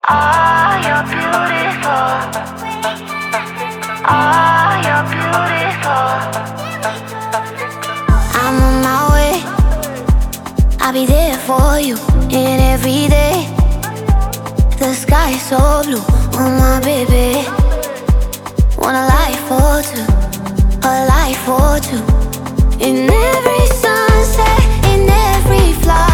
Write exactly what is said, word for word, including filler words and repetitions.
Ah, you're beautiful. Ah, you're beautiful. I'm on my way. I'll be there for you in every day. The sky is so blue, oh my baby. Want a life for two, a life for two. In every sunset, in every flight.